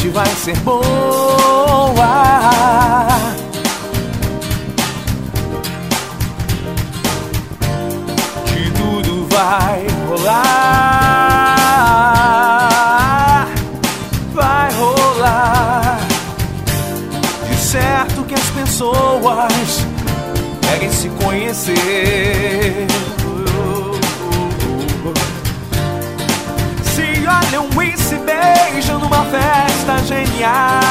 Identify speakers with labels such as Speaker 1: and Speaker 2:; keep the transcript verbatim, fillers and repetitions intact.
Speaker 1: noite vai ser boa. Que tudo vai rolar, vai rolar. De certo que as pessoas querem se conhecer, se olham e se beijam numa festa genial.